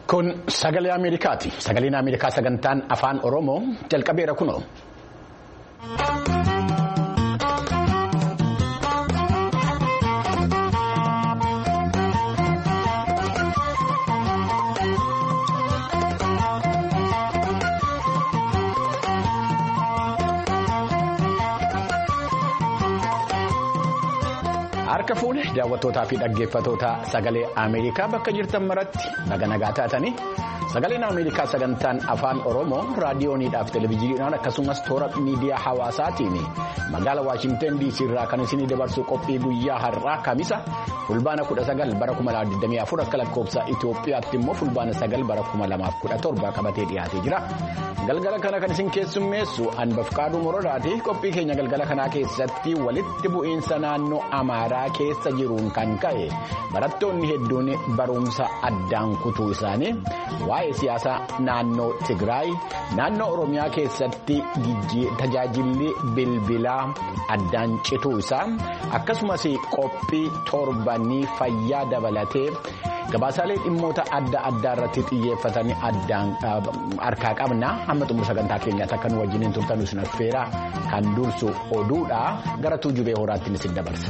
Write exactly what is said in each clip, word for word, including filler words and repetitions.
Kun sagalee Ameerikaati. Sagaleen Ameerikaa sagantaan afaan Oromoo jalqabeera kunoo. Harka fuune daawwattootaa fi dhaggeeffattoota sagalee Ameerikaa bakka jirtan maratti naga nagaa taatanii sagaleen Ameerikaa sagantaan afaan Oromoo raadiyooniidhaaf televezyiiniidhaan akkasumas toora miidiyaa hawaasaatiin magaalaa Waashingtan D C irraa kan isinii dabarsu qophii guyyaa har'aa Kamisa fulbaana kudha sagal bara kuma lamaaf digdamii afur akka lakkoofsa Itoophiyaatti immoo fulbaana sagal bara kuma lamaaf kudha torba qabatee dhiyaatee jira. Galgala kana kan isin keessummeessu Anbafqaaduu Morodaati. Qophii keenya galgala kanaa keessatti walitti bu'iinsa naannoo Amaaraa keessa jiruun kan ka'e barattoonni hedduun barumsa addaan kutuu isaanii, waa'ee siyaasaa naannoo Tigraay, naannoo Oromiyaa keessatti tajaajilli bilbilaa addaan cituu isaa, akkasumas qophii torbanii fayyaa dabalatee gabaasaalee dhimmoota adda addaa irratti xiyyeeffatanii addaan harkaa qabna. Hamma xumura sagantaa keenyaatti akka nu wajjiniin turtan isin affeera. Kan dursu oduudha. Gara tuujubee horaatti isin dabarsa.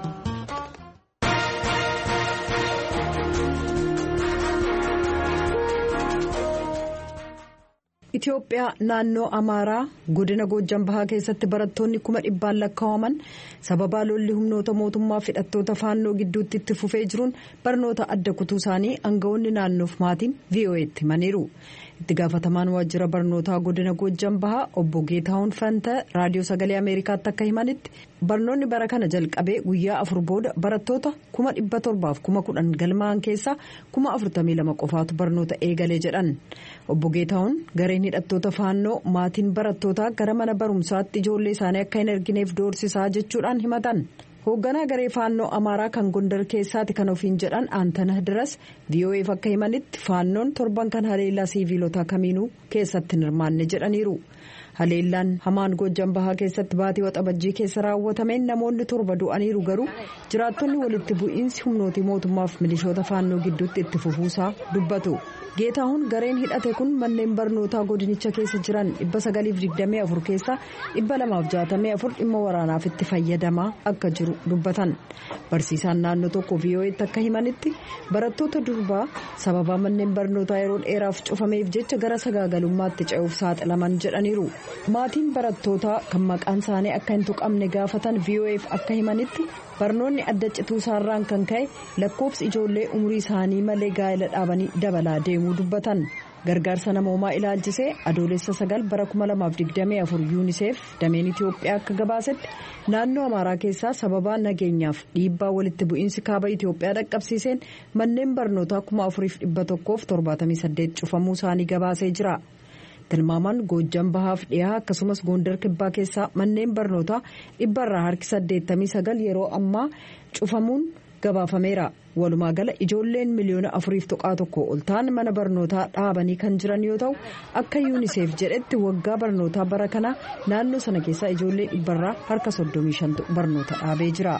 Itoophiyaa naannoo Amaaraa godina Goojjam Bahaa keessatti barattoonni kuma dhibbaan lakkaa'aman sababa lolli humnoota mootummaa fi hidhattoota faannoo gidduutti itti fufee jiruun barnoota adda kutuu isaanii aangawoonni naannoof maatiin V O A'tti himaniiru. Itti gaafatamaan waajjira barnootaa godina Goojjam Bahaa obbo Geetahuun Fanta raadiyoo sagalee Ameerikaatti akka himanitti barnoonni bara kana jalqabee guyyaa afur booda barattoota kuma dhibba torbaaf kuma kudhan galmaa'an keessaa kuma afurtamii lama qofaatu barnoota eegalee jedhan. Obbo Geetahuun gareen hidhattoota faannoo maatiin barattootaa gara mana barumsaatti ijoollee isaanii akka hin ergineef doorsisaa jechuudhaan himatan. Hoogganaa garee faannoo Amaaraa kan Gondar keessaati kan ofiin jedhan Aantanah Diras V O A'f akka himanitti faannoon torban kan haleellaa siiviilota kamiinuu keessatti hin hirmaanne jedhaniiru. Haleellaan hamaan Goojjam Bahaa keessatti baatii waxabajjii keessa raawwatameen namoonni torba du'aniiru garuu jiraattonni walitti bu'iinsi humnooti mootummaaf milishoota faannoo gidduutti itti fufuusaa dubbatu. Geetahuun gareen hidhate kun manneen barnootaa godinicha keessa jiran dhibba sagaliif digdamii afur keessaa dhibba lamaaf jaatamii afur dhimma waraanaaf itti fayyadamaa akka jiru dubbatan. Barsiisaan naannoo tokko V O A'tti akka himanitti barattoota durbaa sababa manneen barnootaa yeroo dheeraaf cufameef jecha gara sagaagalummaatti ce'uuf saaxilaman jedhaniiru. Maatiin barattootaa kan maqaan isaanii akka hin tuqamne gaafatan V O A'f akka himanitti barnoonni adda cituu isaarraan kan ka'e lakkoofsi ijoollee umurii isaanii malee gaa'ela dhaabanii dabalaa deemuu dubbatan. Gargaarsa namoomaa ilaalchisee adoolessa sagal bara kuma lamaaf digdamii afur yuuniseef dameen Itoophiyaa akka gabaasetti naannoo Amaaraa keessaa sababa nageenyaaf dhiibbaa walitti bu'iinsi kaaba Itoophiyaa dhaqqabsiiseen manneen barnootaa kuma afuriif dhibba tokkoof torbaatamii saddeet cufamuu isaanii gabaasee jira. Tilmaamaan Goojjam Bahaaf dhiyaa akkasumas Gondar Kibbaa keessaa manneen barnootaa dhibbarraa harki saddeettamii sagal yeroo ammaa cufamuun gabaafameera. Walumaa gala ijoolleen miliyoona afuriif tuqaa tokko ol ta'an mana barnootaa dhaabanii kan jiran yoo ta'u akka yuuniseef jedhetti waggaa barnootaa bara kana naannoo sana keessaa ijoollee dhibbarraa harka soddomii shantu barnoota dhaabee jira.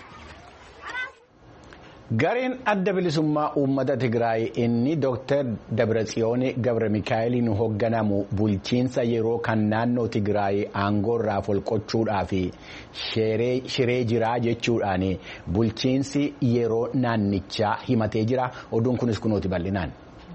Gareen adda bilisummaa uummata Tigraay inni Dooktar Dabratsiyoon Gabra Mikaa'eliin hoogganamu bulchiinsa yeroo kan naannoo Tigraay aangoorraa folqochuudhaaf shiree jiraa jechuudhaan bulchiinsi yeroo naannichaa himatee jira. Oduun kunis kunooti bal'inaan.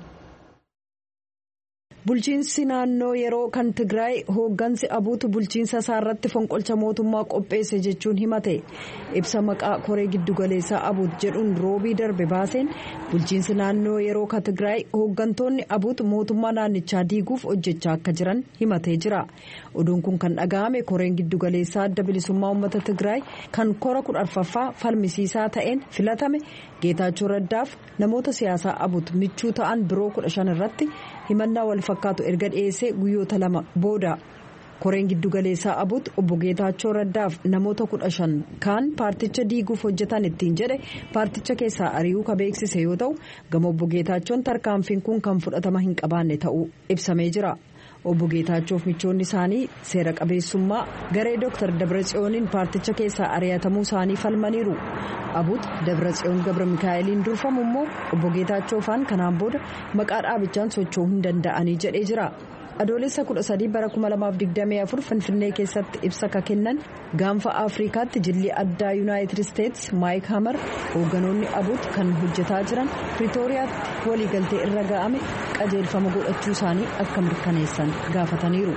Bulchiinsi naannoo yeroo kan Tigraay hooggansi abuutu bulchiinsa isaarratti fonqolcha mootummaa qopheesse jechuun himate. Ibsa maqaa koree giddugaleessaa abuut jedhuun roobii darbe baaseen bulchiinsi naannoo yeroo kan Tigraay hooggantoonni abuut mootummaa naannichaa diiguuf hojjechaa akka jiran himatee jira. Oduun kun kan dhaga'ame koreen giddugaleessaa adda bilisummaa uummata Tigraay kan kora kudha arfaffaa falmisiisaa ta'een filatame Geetaachoo Raddaaf namoota siyaasaa abuut michuu ta'an biroo kudha shan irratti himannaa wal fakkaatu erga dhiyeessee guyyoota lama booda. Koreen giddugaleessaa abuut obbo Geetaachoo Raddaaf namoota kudha shan kaan paarticha diiguuf hojjetan ittiin jedhe paarticha keessaa ari'uu ka beeksise yoo ta'u gama obbo Geetaachoon tarkaanfiin kun kan fudhatama hin qabaanne ta'uu ibsamee jira. obbo Geetaachoof michoonni isaanii seera qabeessummaa garee Dooktar Dabratsiyooniin paarticha keessaa ari'atamuu isaanii falmaniiru. Abut Dabratsiyoon Gabra Mikaa'eliin durfamu immoo obbo Geetaachoofaan kanaan booda maqaa dhaabichaan socho'uu hin danda'anii jedhee jira. Adoolessa kudha sadii bara kuma lamaaf digdamii afur Finfinnee keessatti ibsa ka kennan gaanfa Afrikaatti jilli addaa Yuunaayitid Isteets Maayik Hamar hoogganoonni Abut kan hojjetaa jiran Piriitooriyaatti waliigaltee irra ga'ame qajeelfama godhachuu isaanii akka mirkaneessan gaafataniiru.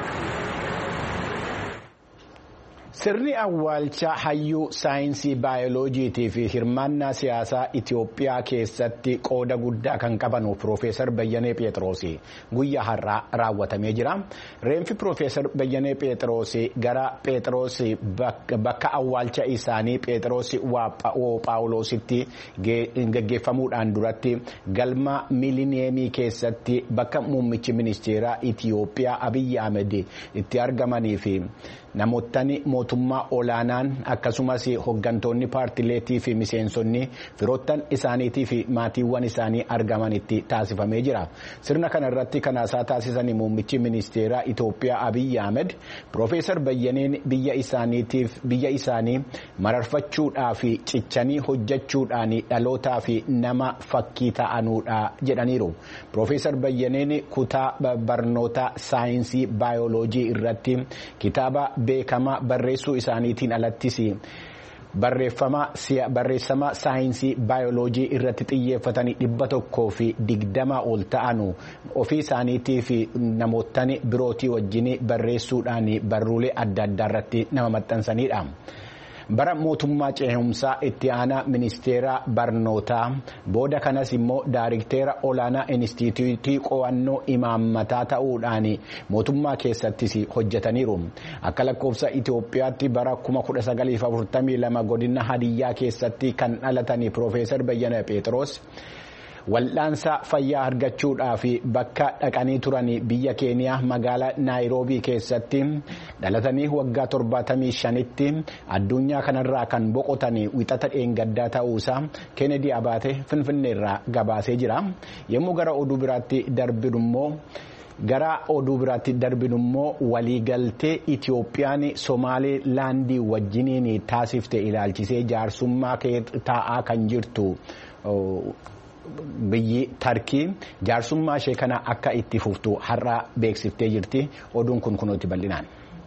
Sirni awwaalcha hayyuu saayinsii baayoloojiitii fi hirmaannaa siyaasaa Itoophiyaa keessatti qooda guddaa kan qaban Piroofeesar Bayyanee Pheexroos guyyaa har'aa raawwatamee jira. Reenfi Piroofeesar Bayyanee Pheexroos gara Pheexroos bakka awwaalcha isaanii Pheexroos Phaawulositti gaggeeffamuudhaan duratti galma miilineemii keessatti bakka muummichi ministeeraa Itoophiyaa Abiyyi Ahmed itti argamanii fi namootni mootummaa olaanaan akkasumas hoggantoonni paartileetii fi miseensonni firoottan isaaniitii fi maatiiwwan isaanii argamanitti taasifamee jira. Sirna kana irratti kan haasaa taasisanii muummichi ministeeraa Itoophiyaa Abiyyi Ahmed Piroofeesar Bayyaneen biyya isaaniitiif biyya isaanii mararfachuudhaa fi cichanii hojjechuudhaan dhalootaa fi nama fakkii ta'anuudha jedhaniiru. Piroofeesar Bayyaneen kutaa barnoota saayinsii baayoloojii irratti kitaaba beekama barreessuu isaaniitiin alattis barreeffama saayinsii baayoloojii irratti xiyyeeffatanii dhibba tokkoo fi digdama ol ta'anu ofii isaaniitii fi namootni birootii wajjin barreessuudhaan barruulee adda addaa irratti nama maxxansanidha. Bara mootummaa ce'umsaa itti aanaa ministeera barnootaa booda kanas immoo daayirikteera olaanaa inistituutii qo'annoo imaammataa ta'uudhaan mootummaa keessattis hojjetaniiru. Akka lakkoofsa Itoophiyaatti bara kuma kudha sagalii fi afurtamii lama godina Hadiyyaa keessatti kan dhalatanii Piroofeesar Bayyanee Pheexroos wal'aansa fayyaa argachuudhaaf bakka dhaqanii turan biyya Keeniyaa magaalaa Naayiroobii keessatti dhalatanii waggaa torbaatamii shanitti addunyaa kanarraa kan boqotan wixata dheengaddaa ta'uusaa Kennedy Abaate Finfinneerraa gabaasee jira. Yommuu gara oduu biraatti darbinummoo gara oduu biraatti darbinummoo waliigaltee Itoophiyaan Somaalee laandii wajjiniin taasifte ilaalchisee jaarsummaa taa'aa kan jirtu. Biyyi Tarkii jaarsummaa ishee kana akka itti fuftu har'a beeksiftee jirti. Oduun kun kunuutti bal'inaan.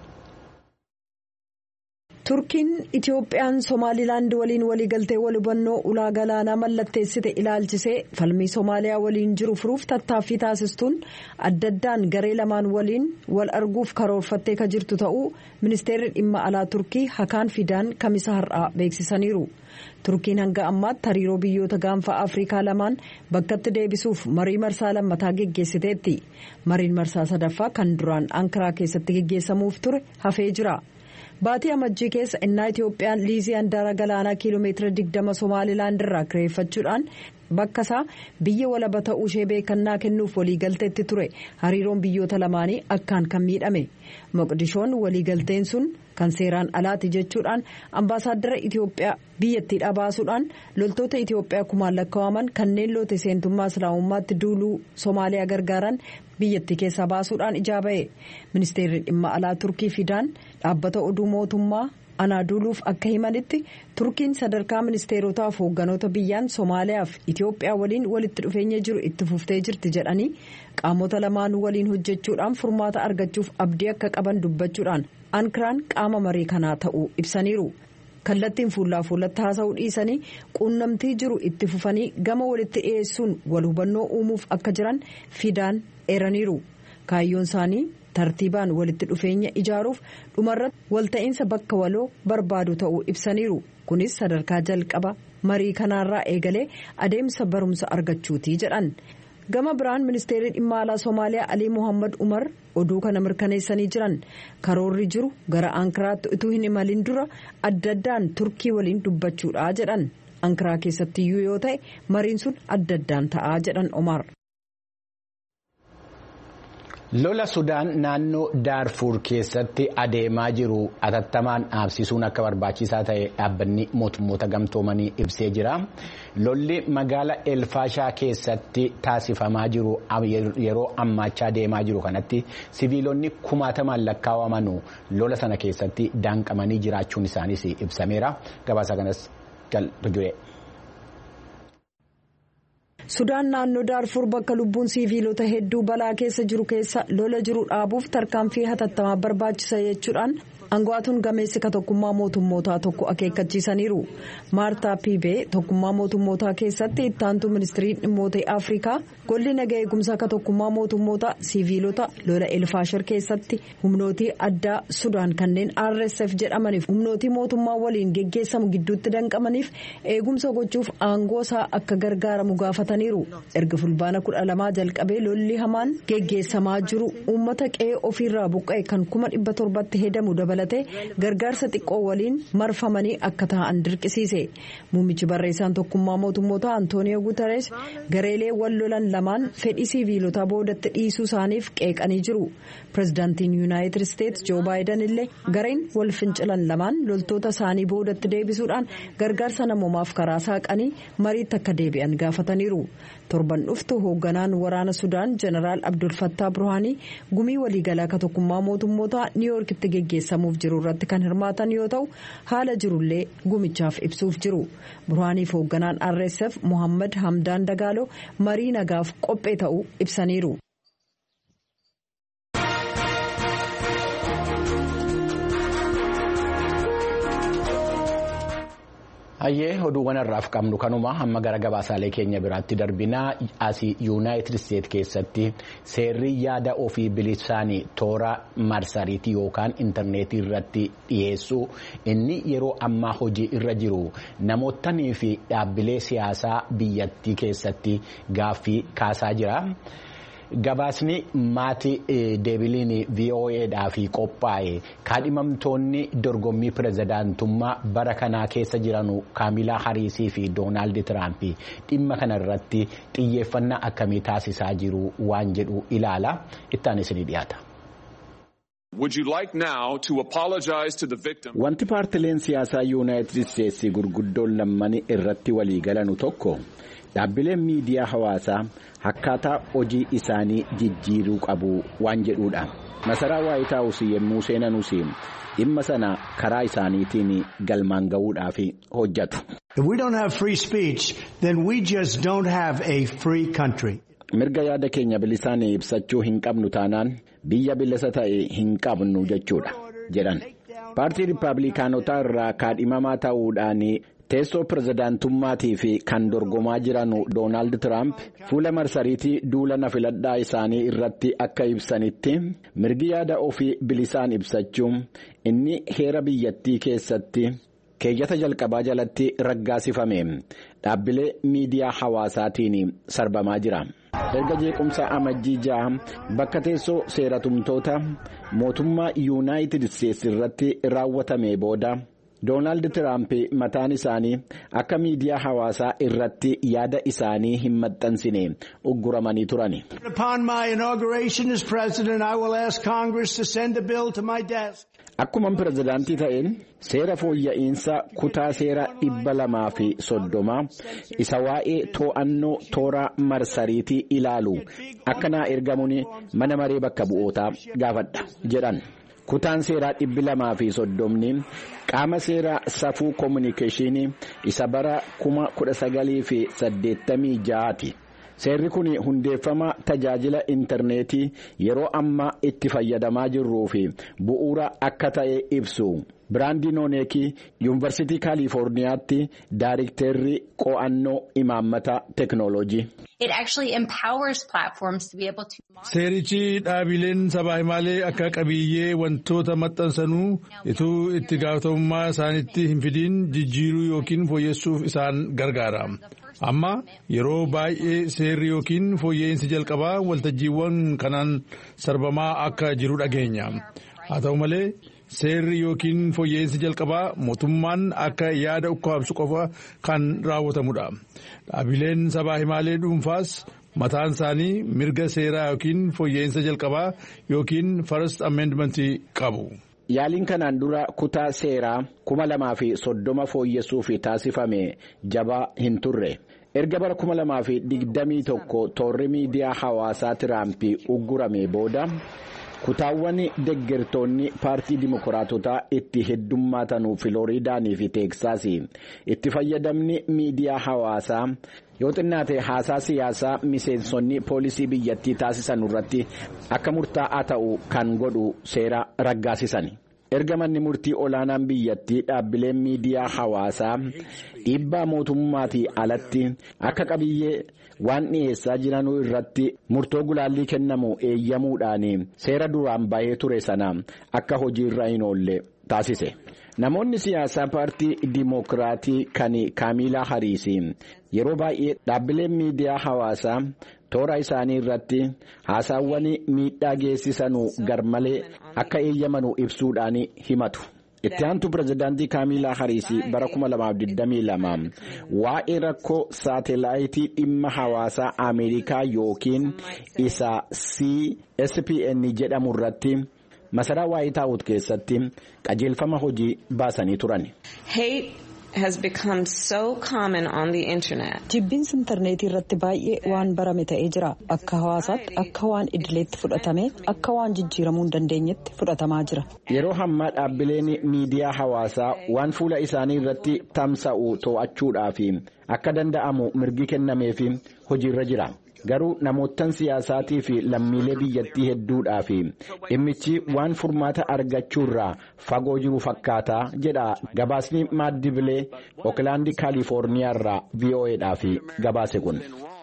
Turkiin Itoophiyaan Somaalilaand waliin waliigaltee wal hubannoo ulaa galaanaa mallatteessite ilaalchisee falmii Somaaliyaa waliin jiru furuuf tattaaffii taasistuun adda addaan garee lamaan waliin wal arguuf karoorfattee ka jirtu ta'uu ministeerri dhimma alaa Turkii Hakaan Fidaan kamisa har'aa beeksisaniiru. Turkiin hanga ammaatti hariiroo biyyoota gaanfa Afrikaa lamaan bakkatti deebisuuf marii marsaa lammataa geggeessiteetti. Mariin marsaa sadaffaa kan duraan Ankaraa keessatti geggeessamuuf ture hafee jira. Baatii amajjii keessa innaa Itoophiyaan liizii handaara galaanaa kiiloomeetira digdama Somaalilaand irraa kireeffachuudhaan bakka isaa biyya walaba ta'uu ishee beekannaa kennuuf waliigalteetti ture. Hariiroon biyyoota lamaanii akkaan kan miidhame. Moqdishoon waliigalteen sun kan seeraan alaati jechuudhaan ambaasaaddara Itoophiyaa biyyattiidhaa baasuudhaan loltoota Itoophiyaa kumaan lakkaa'aman kanneen loote seentummaa islaamummaatti duuluu Somaaliyaa gargaaran biyyattii keessaa baasuudhaan ijaa ba'e. Ministeerri dhimma alaa Turkii Fidaan dhaabbata oduu mootummaa Anaaduuluuf akka himanitti Turkiin sadarkaa ministeerotaaf hoogganoota biyyaan Somaaliyaaf Itoophiyaa waliin walitti dhufeenya jiru itti fuftee jirti jedhanii qaamota lamaanuu waliin hojjechuudhaan furmaata argachuuf abdii akka qaban dubbachuudhaan Ankaraan qaama marii kanaa ta'uu ibsaniiru. Kallattiin fuullaa fuullatti haasa'uu dhiisanii quunnamtii jiru itti fufanii gama walitti dhiyeessuun wal hubannoo uumuuf akka jiran Fidaan eeraniiru. Kaayyoon isaanii tartiibaan walitti dhufeenya ijaaruuf dhumarratti walta'iinsa bakka waloo barbaadu ta'uu ibsaniiru. Kunis sadarkaa jalqaba marii kanaarraa eegalee adeemsa barumsa argachuutii jedhan. Gama biraan ministeerri dhimma alaa Somaaliyaa Alii Mohammad Umar oduu kana mirkaneessanii jiran karoorri jiru gara Ankaraatti utuu hin imalin dura adda addaan Turkii waliin dubbachuudha jedhan. Ankaraa keessatti iyyuu yoo ta'e mariin sun adda addaan ta'aa jedhan Omar. Lola Sudaan naannoo Daarfuur keessatti adeemaa jiru atattamaan dhaabsisuun akka barbaachisaa ta'e dhaabbanni mootummoota gamtoomanii ibsee jira. Lolli magaalaa Elfaashaa keessatti taasifamaa jiru yeroo ammaachaa deemaa jiru kanatti siviilonni kumaatamaan lakkaawwaman lola sana keessatti danqamanii jiraachuun isaaniis ibsameera. Gabaasa kanas jalqabee. Sudaan naannoo Daarfuur bakka lubbuun siviilota hedduu balaa keessa jiru keessa lola jiru dhaabuuf tarkaanfii hatattamaa barbaachisa jechuudhaan aangawaatuun gameessi ka tokkummaa mootummootaa tokko akeekkachiisaniiru. Maartaa Piibee tokkummaa mootummootaa keessatti ittaantuu ministirii dhimmoota Afrikaa golli nagaa eegumsaa ka tokkummaa mootummootaa siviilota lola Elfaashar keessatti humnootii addaa Sudaan kanneen R S F jedhamaniif humnootii mootummaa waliin geggeessamu gidduutti danqamaniif eegumsa gochuuf aangoo isaa akka gargaaramu gaafataniiru. Erga fulbaana kudha lamaa jalqabee lolli hamaan geggeessamaa jiru uummata qe'ee ofiirraa buqqa'e kan kuma dhibba torbatti hedamu dabalatee gargaarsa xiqqoo waliin marfamanii akka ta'an dirqisiise. Muummichi barreessaan tokkummaa mootummootaa Antooniyo Guuterees gareelee wal lolan lamaan fedhii siviilotaa boodatti dhiisuu isaaniif qeeqanii jiru. Pireezidaantiin Yuunaayitid Isteetsi Joo Baayiden illee gareen wal fincilan lamaan loltoota isaanii boodatti deebisuudhaan gargaarsa namoomaaf karaa saaqanii mariitti akka deebi'an gaafataniiru. Torban dhuftu hoogganaan waraana Sudaan Jeneraal Abdul Fattah Burhaanii gumii waliigalaa ka tokkummaa mootummootaa Niiwuorkitti geggeessamuuf jiru irratti kan hirmaatan yoo ta'u haala jirullee gumichaaf ibsuuf jiru. Burhaaniif hoogganaan R S F Mohammad Hamdaan Dagaaloo marii nagaaf qophee ta'uu ibsaniiru. Hayyee oduuwwan irraaf qabnu kanuma hamma gara gabaasaalee keenya biraatti darbinaa asii Yuunaayitid Isteetsi keessatti seerri yaada ofii bilisaanii toora marsariitii yookaan intarneetii irratti dhiyeessuu inni yeroo ammaa hojii irra jiru namootanii fi dhaabbilee siyaasaa biyyattii keessatti gaaffii kaasaa jira. Gabaasni maatii deebiliin V O A'dhaaf qophaa'e kaadhimamtoonni dorgommii pirezidaantummaa bara kanaa keessa jiranu Kaamilaa Hariisii fi Doonaald Tiraamp dhimma kana irratti xiyyeeffannaa akkamii taasisaa jiru waan jedhu ilaala. Ittaan isinii dhiyaata. Wanti paartileen siyaasaa Yuunaayitid Isteetsi gurguddoon lammanii irratti walii galanu tokko dhaabbileen miidiyaa hawaasaa akkaataa hojii isaanii jijjiiruu qabu waan jedhuudha. Masaraa Waayit Haawus yemmuu seenanus dhimma sana karaa isaaniitiin galmaan ga'uudhaaf hojjetu. Mirga yaada keenya bilisaan ibsachuu hin qabnu taanaan biyya bilisa ta'e hin qabnu jechuudha jedhan. Paartii Rippaabilikaanotaa irraa kaadhimamaa ta'uudhaan teessoo pirezidaantummaatii fi kan dorgomaa jiran Doonaald Tiraamp fuula marsariitii duula na filadhaa isaanii irratti akka ibsanitti mirgi yaada ofii bilisaan ibsachuun inni heera biyyattii keessatti keeyyata jalqabaa jalatti raggaasifame dhaabbilee miidiyaa hawaasaatiin sarbamaa jira. Erga jeequmsa amajjii ja'a bakka teessoo seeratumtoota mootummaa Yuunaayitid Isteetsi irratti raawwatame booda Doonaald Tiraamp mataan isaanii akka miidiyaa hawaasaa irratti yaada isaanii hin maxxansine ugguramanii turani. Akkuma pirezidaantii ta'een seera fooyya'insa kutaa seera dhibba lamaa fi soddoma isa waa'ee to'annoo toora marsariitii ilaalu akka naa ergamuun mana maree bakka bu'ootaa gaafadha jedhan. Kutaan seeraa dhibbi lamaa fi soddomni qaama seeraa safuu koominikeeshinii isa bara kuma kudha sagalii fi saddeettamii ja'aati. Seerri kun hundeeffama tajaajila intarneetii yeroo ammaa itti fayyadamaa jirruu fi bu'uura akka ta'e ibsu. Biraandii Nooneekii Yuunivarsiitii Kaalifoorniyaatti Daayirikteerri qo'annoo imaammata teeknooloojii. Seerichi dhaabileen sabaa himaalee akka qabiyyee wantoota maxxansanuu ituu itti gaafatamummaa isaanitti hin fidiin jijjiiruu yookiin fooyyessuuf isaan gargaara. Amma yeroo baay'ee seerri yookiin fooyya'insi jalqabaa waltajjiiwwan kanaan sarbamaa akka jiru dhageenya. Haa ta'u malee seerri yookiin fooyya'insi jalqabaa mootummaan akka yaada ukkaamsu qofa kan raawwatamudha. Dhaabileen sabaa himaalee dhuunfaas mataan isaanii mirga seeraa yookiin fooyya'insa jalqabaa yookiin first amendmentii qabu. Yaaliin kanaan dura kutaa seeraa kuma lamaa fi soddoma fooyyessuuf taasifame jabaa hin turre. Erga bara kuma lamaa fi digdamii tokko toorri miidiyaa hawaasaa Tiraampii uggurame booda kutaawwan deeggartoonni paartii dimokiraatotaa itti heddummaatanu Filooriidaanii fi Teeksaasii itti fayyadamni miidiyaa hawaasaa yoo xinnaate haasaa siyaasaa miseensonni poolisii biyyattii taasisan irratti akka murtaa'aa ta'u kan godhu seera raggaasisan. Erga manni murtii olaanaan biyyattii dhaabbileen miidiyaa hawaasaa dhiibbaa mootummaatii alatti akka qabiyyee waan dhiyeessaa jiranuu irratti murtoo gulaallii kennamu eeyyamuudhaan seera duraan bahee ture sana akka hojiirra hin oolle taasise. Namoonni siyaasaa paartii Dimookiraatii kan Kaamilaa Hariis yeroo baay'ee dhaabbileen miidiyaa hawaasaa toora isaanii irratti haasaawwan miidhaa geessisanuu garmalee akka eeyyamanuu ibsuudhaan himatu. Itti aantu pirezidaantii Kaamilaa Hariis bara kuma lamaaf digdamii lama waa'ee rakkoo saatelaayitii dhimma hawaasaa Ameerikaa yookiin isa C S P N jedhamu irratti masaraa White House keessatti qajeelfama hojii baasanii turan. has become so common on the internet. Jibbiinsi intarneetii irratti baay'ee waan barame ta'ee jira. Akka hawaasaatti akka waan idileetti fudhatame akka waan jijjiiramuu hin dandeenyetti fudhatamaa jira. Yeroo hammaa dhaabbileen miidiyaa hawaasaa waan fuula isaanii irratti tamsa'u to'achuudhaaf akka danda'amu mirgi kennameef hojiirra jira. Garuu namootan siyaasaatii fi lammiilee biyyattii hedduudhaaf dhimmichi waan furmaata argachuurraa fagoo jiru fakkaataa jedha gabaasni Maaddibilee Ooklaandi Kaalifoorniyaarraa V O Eedhaaf gabaase kun.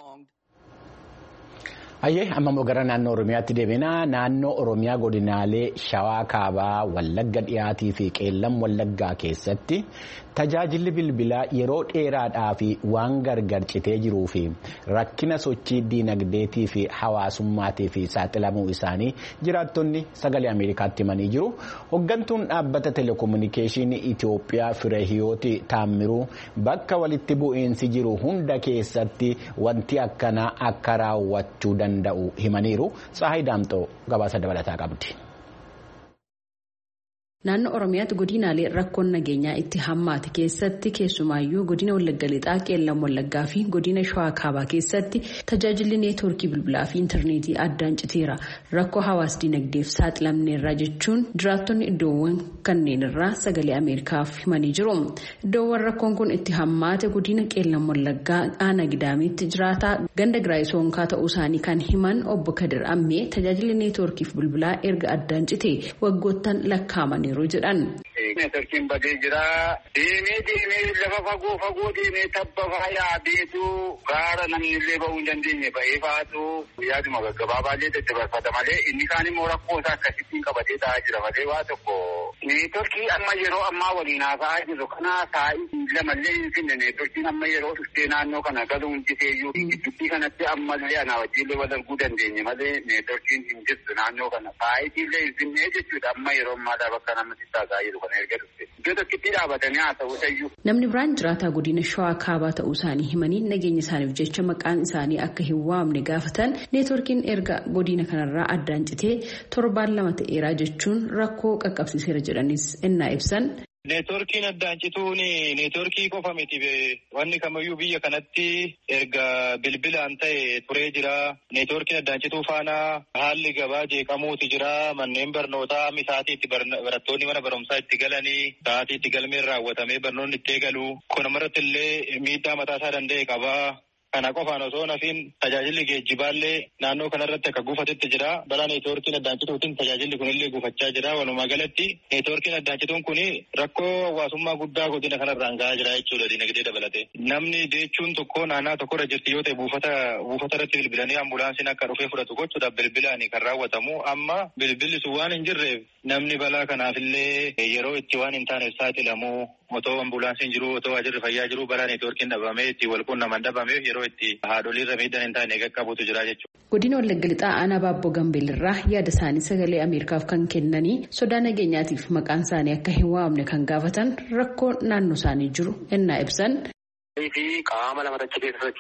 Ayyee amma gara naannoo Oromiyaatti deebina. Naannoo Oromiyaa godinaalee Shawaa Kaabaa, Wallagga Dhiyaatii fi Qeellam Wallaggaa keessatti tajaajilli bilbilaa yeroo dheeraadhaa fi waan gargar citee jiruu fi rakkina sochii diinagdeetii fi hawaasummaatii fi saaxilamuu isaanii jiraattonni sagalee Ameerikaatti himanii jiru. Hoggantuun dhaabbata telekominikeeshinii Itoophiyaa Fireehiyooti Taammiruu bakka walitti bu'iinsi jiru hunda keessatti wanti akkanaa akka raawwachuu danda'u himaniiru. Tsahaay Daamxoo gabaasa dabalataa qabdi. Naannoo Oromiyaatti godinaalee rakkoon nageenyaa itti hammaate keessatti keessumaayyuu godina Wallagga Lixaa, Qeellam Wallaggaa fi godina Shawaa Kaabaa keessatti tajaajilli neetwoorkii bilbilaa fi intarneetii addaan citeera. Rakkoo hawaas dinagdeef saaxilamneerra jechuun jiraattonni iddoowwan kanneen irraa sagalee Ameerikaaf himanii jiru. Iddoowwan rakkoon kun itti hammaate godina Qeellam Wallaggaa aanaa Gidaamitti jiraataa ganda Giraay Soonkaa ta'uu isaanii kan himan obbo Kadir Ammee tajaajilli neetwoorkiif bilbilaa erga addaan citee waggoottan lakkaa'amanii Neetwoorkiin badee jira. Deemee deemee lafa fagoo fagoo deemee tabba faayaa beetu gaara namni illee bahuu hin dandeenye ba'ee faatu yaaduma gaggabaabaallee daddabarfata malee inni kaan immoo rakkoo isaa akkasittiin qabatee taa'aa jira malee waa tokko. Neetwoorkii amma yeroo ammaa waliin haasa'aa jiru kana taa'ii lamallee hin finne neetwoorkiin amma yeroo dhuftee naannoo kana galuu hin jiteeyyuu gidduutti kanatti ammallee anaa wajjillee wal arguu dandeenye malee neetwoorkiin hin jirtu naannoo kana taa'iitiillee hin finne jechuudha amma yeroo ammaadhaa bakka namatti taasisaa jiru kana erga dhufte. Iddoo tokkitti dhaabatanii haasa'uu tayyuu. Namni biraan jiraataa godina Shawaa Kaabaa ta'uu isaanii himanii nageenya isaaniif jecha maqaan isaanii akka hin waamne gaafatan neetwoorkiin erga godina kanarraa addaan citee torbaan lama ta'eeraa jechuun rakkoo qaqqabsiiseera jedhanis innaa ibsan. Neetwoorkiin addaan cituun neetwoorkii qofa miti. Wanni kamiyyuu biyya kanatti erga bilbilaan ta'e turee jira. Neetwoorkiin addaan cituu faana haalli gabaa jeeqamuuti jira. Manneen barnootaa misaatii itti barattoonni mana barumsaa itti galanii sa'aatii itti galmeen raawwatamee barnoonni itti eegalu. Kun amarratti illee miidhaa mataasaa danda'e qaba. Kana qofaan osoo nafiin tajaajilli geejjibaallee naannoo kanarratti akka gufatetti jira. Balaa neetwoorkiin addaan cituutiin tajaajilli kunillee gufachaa jira. Walumaa galatti neetwoorkiin addaan cituun kun rakkoo hawaasummaa guddaa godina kanarraan gahaa jira jechuudha dinagdee dabalate. Namni deechuun tokko naannaa tokkorra jirti yoo ta'e buufata buufata irratti bilbilanii ambulaansiin akka dhufee fudhatu gochuudhaaf bilbilaan kan raawwatamu. Amma bilbilli sun waan hin jirreef namni balaa kanaafillee yeroo itti waan hin taaneef saaxilamu. Otoo ambulaansiin jiru otoo waajirri fayyaa jiru balaa neetwoorkiin dhabamee itti wal quunnaman dhabameef yeroo itti haadholiirra miidhaan hin taane qaqqabutu jira jechuudha. Godina Wallagga Lixaa aanaa Baabboo Gambeellirraa yaada isaanii sagalee Ameerikaaf kan kennanii sodaa nageenyaatiif maqaan isaanii akka hin waamne kan gaafatan rakkoo naannoo isaanii jiru innaa ibsan. Fi qaama lama tachi keessa socho'a.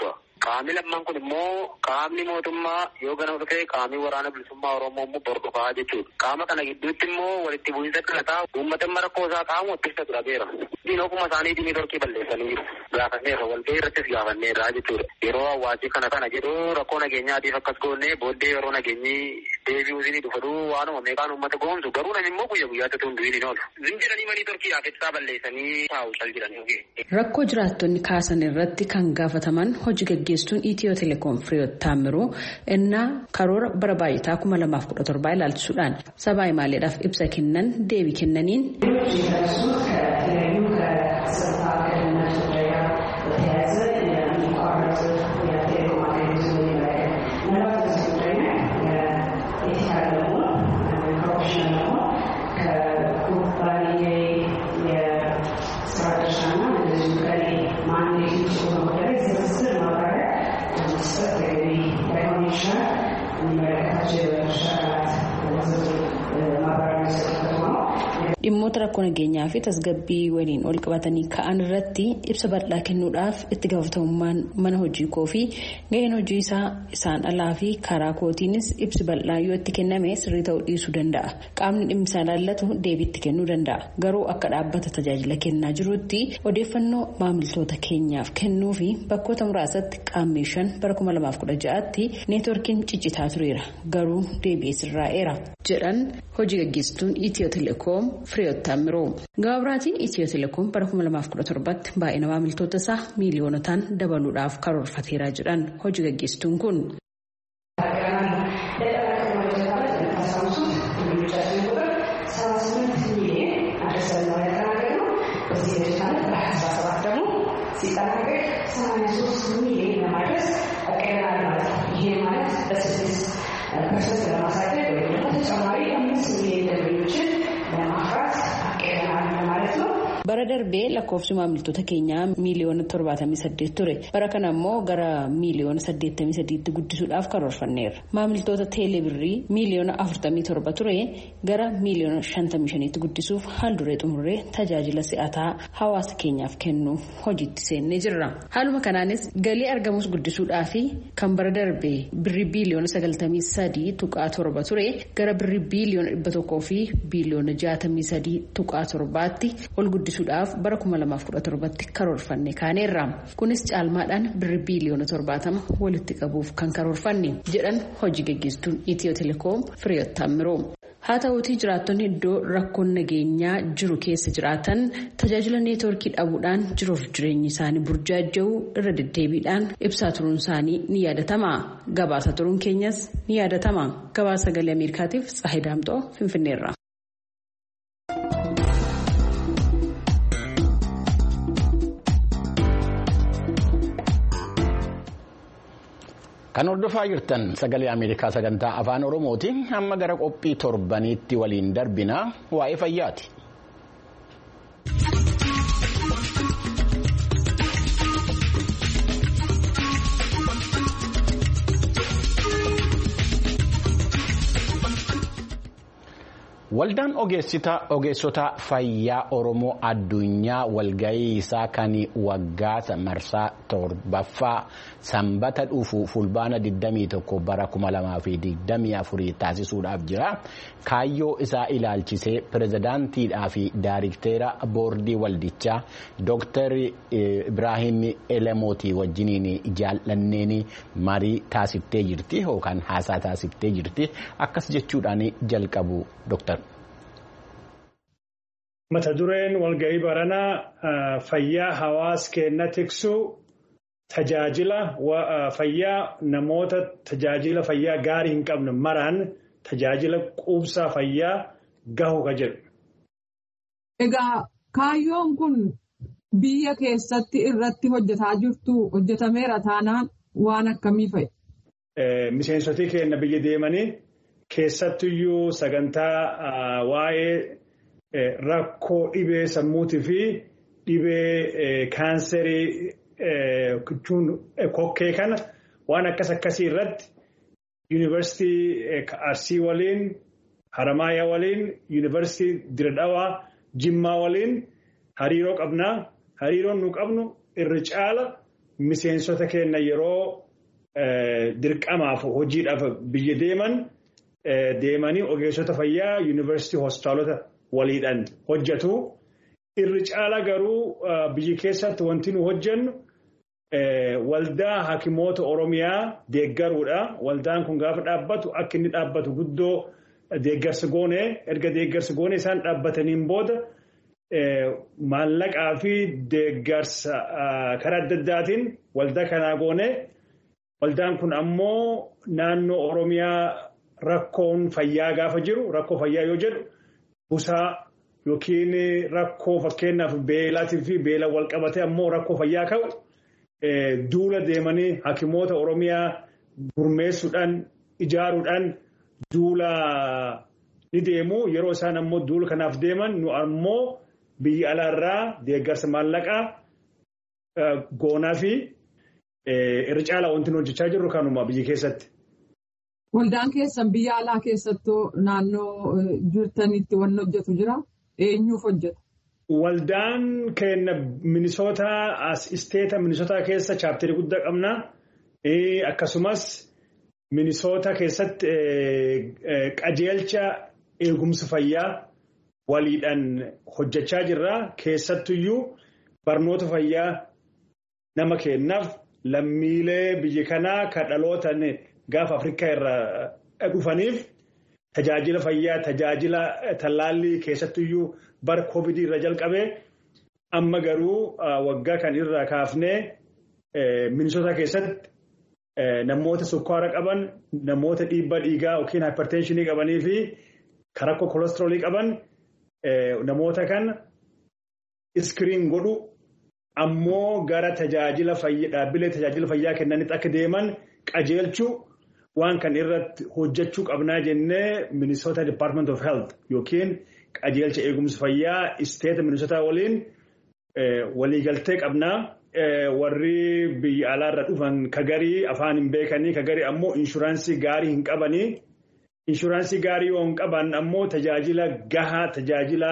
Qaamni lammaan kun immoo qaamni mootummaa yoo gana dhufee qaamni waraana bilisummaa Oromoo immoo bordofaa jechuudha. Qaama kana gidduutti immoo walitti bu'iinsa kana ta'a uummata rakkoo isaa qaamu ittisa dura beera. Diinokuma isaanii diinii torkii balleessanii jiru. Gaafanneerra walgahii irrattis gaafanneerra jechuudha. Yeroo hawaasii kana kana jedhu rakkoo nageenyaatiif akkas goonnee booddee yeroo nageenyi deebi'uu isinii dhufatu waanuma meeqaan uummata goomsu garuu namni immoo guyya guyyaatti tun du'in hin oolu. Zinjiranii manii torkiidhaaf ibsaa balleessanii taa'u cal jedhanii. Rakkoo jiraattonni kaasan irratti kan gaafataman hojii gaggeesstuun Itiyoo Telekoom Firiyoot Taamiruu innaa karoora bara baay'ataa kuma lamaaf kudha torbaa ilaalchisuudhaan sabaa himaaleedhaaf ibsa kennan deebii kennaniin. Dhimmoota rakkoo nageenyaa fi tasgabbii waliin ol qabatanii ka'an irratti ibsa bal'aa kennuudhaaf itti gaafatamummaan mana hojii koo fi gaheen hojii isaa isaan alaa fi karaa kootiinis ibsi bal'aa yoo itti kenname sirrii ta'uu dhiisuu danda'a. Qaamni dhimmi isaa ilaallatu deebii itti kennuu danda'a. Garuu akka dhaabbata tajaajila kennaa jirutti odeeffannoo maamiltoota keenyaaf kennuu fi bakkoota muraasatti qaammee shan bara kuma lamaaf kudha ja'aatti neetworkiin ciccitaa tureera. Garuu deebi'ee sirraa'eera jedhan hojii gaggeessituun Itiyoo Telekoom Firiyoot Taamiruu. Gabaabaatiin Itiyoo Telekoom bara kuma lamaaf kudha torbatti baay'ina maamiltoota isaa miiliyoonotaan dabaluudhaaf karoorfateera jedhan hojii gaggeessituun kun. Bara darbee lakkoofsi maamiltoota keenyaa miiliyoona torbaatamii saddeet ture. Bara kana immoo gara miiliyoona saddeettamii sadiitti guddisuudhaaf karoorfanneerra. Maamiltoota teelebirrii miiliyoona afurtamii torba ture gara miiliyoona shantamii shaniitti guddisuuf haalduree xumurree tajaajila si'ataa hawaasa keenyaaf kennuuf hojiitti seennee jirra. Haaluma kanaanis galii argamus guddisuudhaaf kan bara darbee birrii biiliyoona sagaltamii sadii tuqaa torba ture gara birrii biiliyoona dhibba tokkoo fi biiliyoona jaatamii sadii tuqaa torbaatti ol guddisuudhaaf bara kuma lamaaf kudha torbatti karoorfanne kaaneerra. Kunis caalmaadhaan birrii biiliyoona torbaatama walitti qabuuf kan karoorfanne jedhan hojii gaggeessituun Itiyoo Telekoom Firiyoot Taamiruu. Haa ta'uutii jiraattonni iddoo rakkoon nageenyaa jiru keessa jiraatan tajaajila neetworkii dhabuudhaan jiruuf jireenyi isaanii burjaaja'uu irra deddeebiidhaan ibsaa turuun isaanii ni yaadatama. Gabaasa turuun keenyas ni yaadatama. Gabaasa sagalee Ameerikaatiif Tsaahii Daamxoo Finfinneerra. Kan hordofaa jirtan sagalee Ameerikaa sagantaa afaan Oromooti. Amma gara qophii torbaniitti waliin darbina waa'ee fayyaati. Waldaan ogeessota fayyaa Oromoo addunyaa walgahii isaa kan waggaa marsaa torbaffaa sanbata dhufu fulbaana digdamii tokko bara kuma lamaa fi digdamii afurii taasisuudhaaf jira. Kaayyoo isaa ilaalchisee pirezidaantiidhaa fi daayirikteera boordii waldichaa Dooktar Ibraahim Elemooti wajjiniin jaallanneen marii taasiftee jirti yookaan haasaa taasiftee jirti. Akkas jechuudhaan jalqabu Dooktar. Mata dureen walgahii baranaa fayyaa hawaasa keenya tiksu tajaajila fayyaa namoota tajaajila fayyaa gaarii hin qabne maraan tajaajila quubsaa fayyaa gahu ka jedhu. Egaa kaayyoon kun biyya keessatti irratti hojjetaa jirtu hojjetameera taanaan waan akkamii fa'i? Miseensotii keenya biyya deemanii keessattuyyuu sagantaa waa'ee rakkoo dhibee sammuutii fi dhibee kaanserii kokkee kana waan akkas akkasii irratti yuunivarsiitii Arsii waliin Haramaayaa waliin yuunivarsiitii Diredawaa Jimmaa waliin hariiroo qabnaa. Hariiroon nu qabnu irra caala miseensota keenya yeroo dirqamaaf hojiidhaaf biyya deeman deemanii ogeessota fayyaa yuunivarsiitii hospitaalota waliidhaan hojjetu. Irri caala garuu biyya keessatti wanti nu hojjennu waldaa hakimoota Oromiyaa deeggaruudha. Waldaan kun gaafa dhaabbatu akka inni dhaabbatu guddoo deeggarsa goone erga deeggarsa goone isaan dhaabbataniin booda maallaqaa fi deeggarsa karaa adda addaatiin waldaa kanaa goone. Waldaan kun ammoo naannoo Oromiyaa rakkoon fayyaa gaafa jiru rakkoo fayyaa yoo jedhu busaa yookiin rakkoo fakkeenyaaf beelaatii fi beela wal qabatee ammoo rakkoo fayyaa ka'u duula deemanii hakimoota Oromiyaa gurmeessuudhaan ijaaruudhaan duula ni deemu. Yeroo isaan ammoo duula kanaaf deeman nu ammoo biyya alaarraa deeggarsa maallaqaa goonaa fi irra caalaa wanti nu hojjechaa jirru kanuma biyya keessatti. Waldaan keessan biyya alaa keessattuu naannoo jirtanitti waan hojjetu jira? Eenyuuf hojjeta? Waldaan keenya Minisoota as isteeta Minisoota keessa chaapterii guddaa qabna. Akkasumas Minisoota keessatti qajeelcha eegumsa fayyaa waliidhaan hojjechaa jirra. Keessattuyyuu barnoota fayyaa nama kennaaf lammiilee biyya kanaa kan dhalootan gaafa Afrikaa irraa dhufaniif tajaajila fayyaa tajaajila tallaallii keessattuyyuu bara COVID irra jalqabee amma garuu waggaa kan irraa kaafnee Minisoota keessatti namoota sukkaara qaban namoota dhiibbaa dhiigaa yookiin hypertensionii qabanii fi rakkoo kolesteroolii qaban namoota kan iskiriin godhu ammoo gara tajaajila fayyaa dhaabbilee tajaajila fayyaa kennanitti akka deeman qajeelchuu waan kan irratti hojjechuu qabnaa jennee Minisoota Department of Health yookiin qajeelcha eegumsa fayyaa isteeta Minisoota waliin waliigaltee qabnaa. Warri biyya alaarra dhufan kagarii afaan hin beekanii kagarii ammoo inshuraansii gaarii hin qabanii. Inshuraansii gaarii yoo hin qaban ammoo tajaajila gahaa tajaajila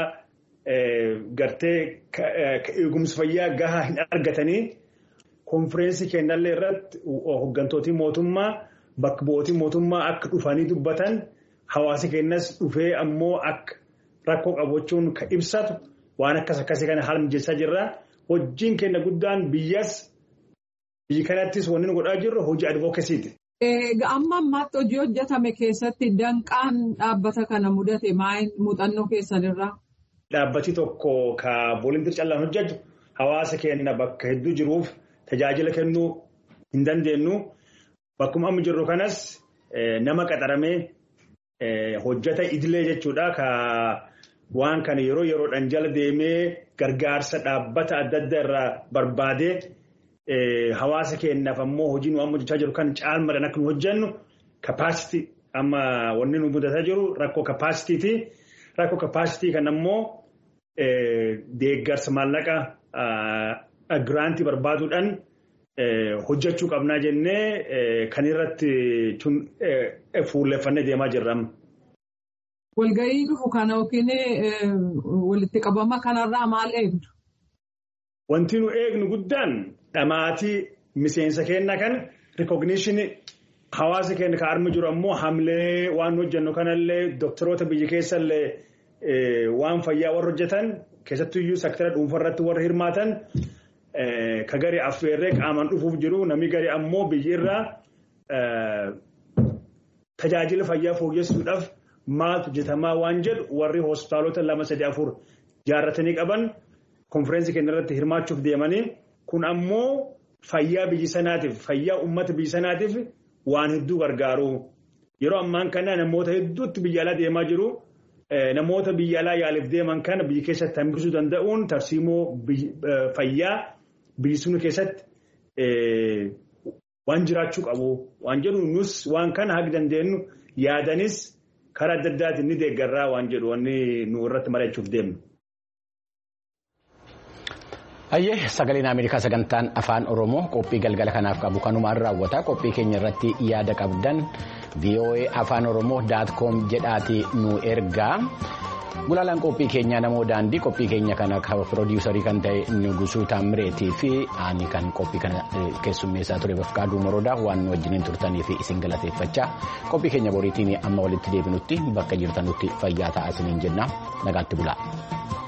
gartee eegumsa fayyaa gahaa hin argatanii. Konfireensii kennallee irratti hoggantootii mootummaa bakka bu'ootii mootummaa akka dhufanii dubbatan hawaasa keenyas dhufee ammoo akka rakkoo qabachuun kan ibsatu waan akkas akkasii kana haala mijeessaa jirra. Hojiin keenya guddaan biyyas biyya kanattis wanni nu godhaa jirru hojii advookasiiti. Amma ammaatti hojii hojjetame keessatti danqaan dhaabbata kana mudate maal muuxannoo keessanirraa? Dhaabbati tokko ka booliintir callaan hojjetu hawaasa keenya bakka hedduu jiruuf tajaajila kennuu hin dandeenyu. Bakkuma amma jirru kanas nama qaxaramee hojjeta idilee jechuudha ka waan kana yeroo yeroodhaan jala deemee gargaarsa dhaabbata adda addaa irraa barbaadee hawaasa keenyaaf ammoo hojii nu amma hojjechaa jiru kan caalmaadhaan akka nu hojjennu kapaasitii amma wanni nu mudataa jiru rakkoo kapaasitiiti. Rakkoo kapaasitii kan ammoo deeggarsa maallaqa giraantii barbaaduudhaan hojjechuu qabnaa jennee kan irratti fuulleffannee deemaa jirra. Walgahii dhufu kana yookiin walitti qabama kanarraa maal eegdu? Wanti nu eegnu guddaan dhamaatii miseensa keenya kan rikogniishinii hawaasa keenya kan armi jiru ammoo hamlee waan hojjennu kanallee doktoroota biyya keessallee waan fayyaa warra hojjetan keessattuyyuu sektara dhuunfarratti warra hirmaatan ka gari affeerree qaamaan dhufuuf jiru namni gari ammoo biyyirraa tajaajila fayyaa fooyyessuudhaaf maaltu hojjetamaa waan jedhu warri hospitaalota lama sadii afur jaarratanii qaban konfireensii keenya irratti hirmaachuuf deemanii kun ammoo fayyaa biyya sanaatiif fayyaa uummata biyya sanaatiif waan hedduu gargaaru. Yeroo ammaan kana namoota hedduutti biyya alaa deemaa jiru. Namoota biyya alaa yaaliif deeman kana biyya keessatti hambisuu danda'uun tarsiimoo fayyaa biyya sun keessatti waan jiraachuu qabu waan jedhu nus waan kana haga dandeenyu yaadanis karaa adda addaatiin ni deeggarraa waan jedhu wanni nu irratti mari'achuuf deemnu. Ayyee sagaleen Ameerikaa sagantaan afaan Oromoo qophii galgala kanaaf qabu kanumaan raawwata. Qophii keenya irratti yaada qabdan voa afaan oromoo dot com jedhaati nu ergaa. Gulaalaan qophii keenya namoo daandii qophii keenya kana piroodyuusarii kan ta'e Nugusuu Taamireetii fi ani kan qophii kana keessummeessaa ture Bafqaaduu Moroodaa waan wajjiniin turtanii fi isin galateeffachaa qophii keenya boriitiin amma walitti deebinutti bakka jirtanutti fayyaa ta'aa isiniin jenna nagaatti bulaa.